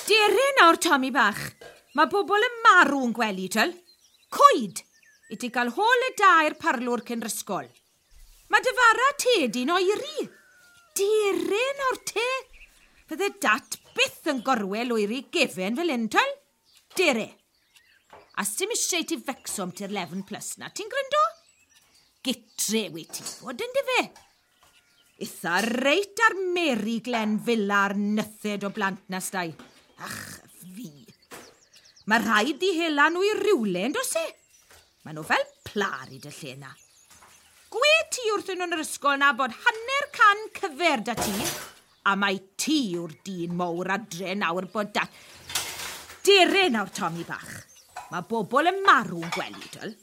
Dere nawr, Tommy bach. Mae bobl yn marw'n gwely, tyl. Cwyd, i ti gael hôl y dair parlwr cyn rysgol. Mae dy fara tedi'n oeri. Dere nawr te. Fydde dat byth yn gorwel oeri gefen fel un, tyl. Dere. A sim eisiau ti fecsom ti'r 11+ na, ti'n gryndo? Gitre wy ti fod yn dy fe. Itha reit ar Mary Glen Villa'r nythed o blant na stai. Ach, fi. Mae rhaid i hela nhw i rywle yn dos e. Mae nhw fel plar i dy lle na. Gwe ti wrthyn nhw'n yr ysgol na bod 100 cyfer da ti, a mae ti yw'r dyn mawr adre nawr bod dat. Dere nawr, Tommy bach. Mae bobl yn marw'n gwely, dyl.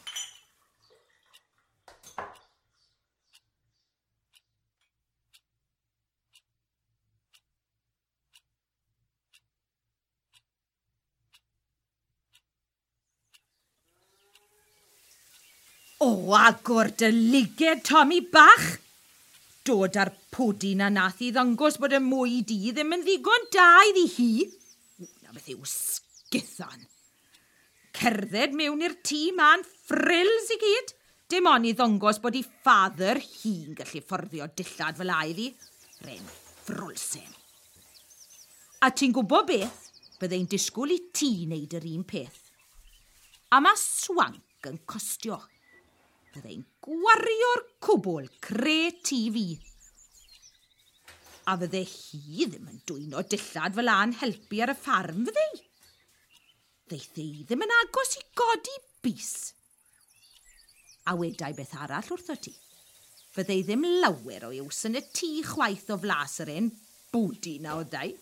O, agor dy liged, Tommy bach. Dod ar pwdi na nath i ddangos bod y mwy di ddim yn ddigon da iddi hi. Na beth yw sgithan. Cerdded mewn i'r tŷ ma'n ffrils i gyd. Dim ond i ddangos bod i ffadr hi'n gallu fforddio dillad fel a iddi. Ren ffrwlsen. A ti'n gwybod beth? Byddai'n disgwyl i ti wneud yr un peth. A mae swank yn costio. Byddai'n gwario'r cwbl cre TV. A fydde hi ddim yn dwyno dillad fel a'n helpu ar y ffarm, fyddei? Ddeith ei ddim yn agos i godi bus. A wedai beth arall wrtho ti. Fyddei ddim lawer o iws yn y tŷ chwaith o flas yr un bwdi na o ddau.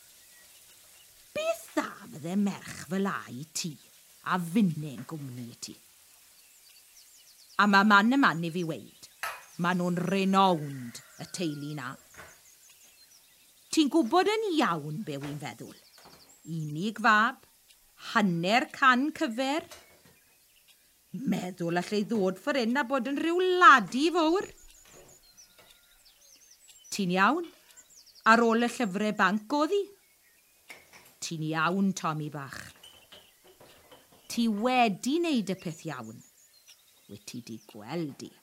Beth dda fydde merch fel a i ti a finne'n gwmni i ti? A mae man y man i fi weid. Maen nhw'n renowned y teulu na. Ti'n gwybod yn iawn be wy'n feddwl. Unig fab, 100 cyfer. Meddwl allai ddod ffor hyn a bod yn rhyw ladi fawr. Ti'n iawn? Ar ôl y llyfrau banc oddi? Ti'n iawn, Tommy bach. Ti wedi wneud y peth iawn. Wyt ti di gweld i.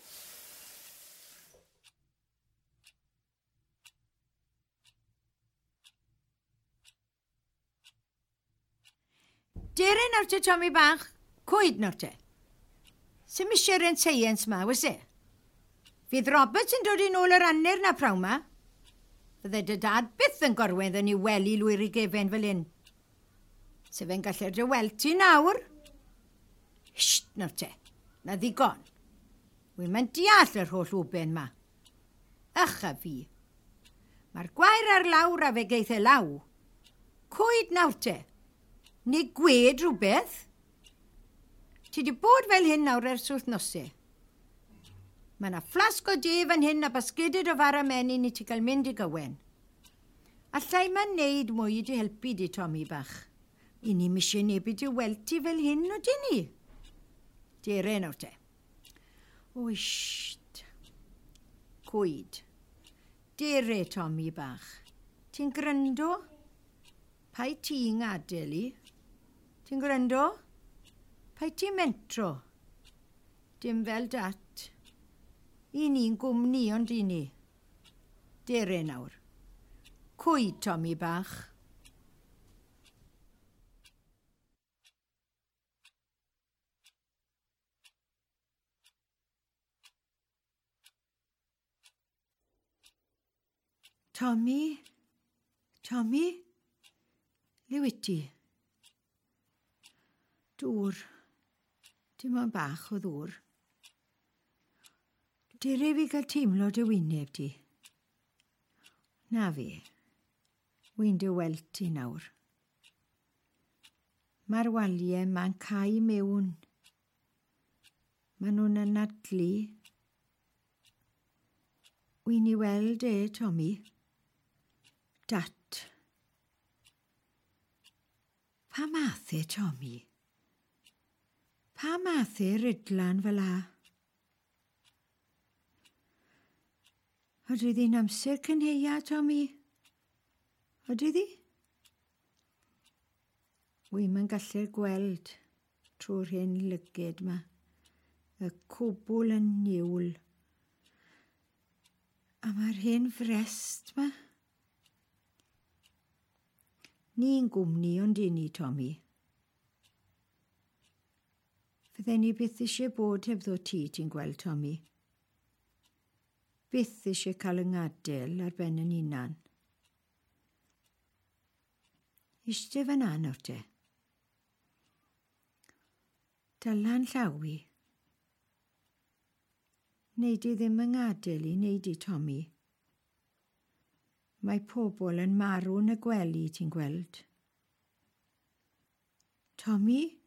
Dere nawr te, Tommy bach. Cwyd nawr te. Sim eisiau'r yn seiens ma, wys e? Fydd Robert yn dod i nôl yr anner na praw ma. Fydde dy dad byth yn gorwedd yn ei wely lwyr i gefen fel un. Se fe'n gallu'r dy weld ti nawr. Hysht nawr te. Na ddigon. Wy'n ma'n deall yr holl wben ma. Ych a fi. Mae'r gwair ar lawr a fe geith e law. Cwyd nawr te. Neu gwed rhywbeth. Ti di bod fel hyn nawr ers wythnosau. Mae yna flasg o de fan hyn a basgedyd o fara menyn i ti gael mynd i gywen. Allai ma'n neud mwy i di helpu di, Tommy bach. I ni misio nebu di weld ti fel hyn o di ni. Dere nawr te. O, sht. Cwyd. Dere, Tommy bach. Ti'n gryndo? Pai ti'n gadael i? Ti'n gryndo? Pai ti'n mentro? Dim fel dat. I ni'n gwmni ond i ni. Dere nawr. Cwyd, Tommy bach. Tommy? Tommy? Le wyt ti? Dŵr. Dim ond bach o ddŵr. Dere fi gael teimlo dy wyneb ti. Na fi. Wy'n dy weld ti nawr. Mae'r waliau ma'n cau mewn. Maen nhw'n anadlu. Wy'n i weld e, Tommy. Dat. Pa math e, Tommy? Pa math e rydlan fel a? Oeddi ddi'n amser cynheia, Tommy? Oeddi ddi? Wy'n gallu'r gweld trwy'r hyn lygyd yma. Y cwbl yn niwl. A mae'r hyn frest yma. Ni'n gwmni ond i ni, Tommy. Fydden ni byth eisiau bod hebddo ti, ti'n gweld, Tommy. Byth eisiau cael yng ngadael ar ben yn unan. Eistedd fan nawr te. Dylan llawi. Neud i ddim yng ngadael i neud i, Tommy. Mae pobl yn marw yn y gwely, ti'n gweld. Tommy?